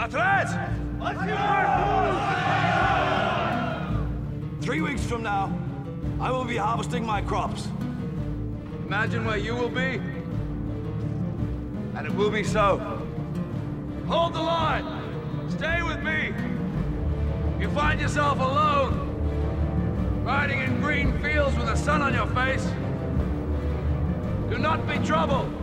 Latrez! 3 weeks from now, I will be harvesting my crops. Imagine where you will be, and it will be so. Hold the line! Stay with me! If you find yourself alone, riding in green fields with the sun on your face, do not be troubled.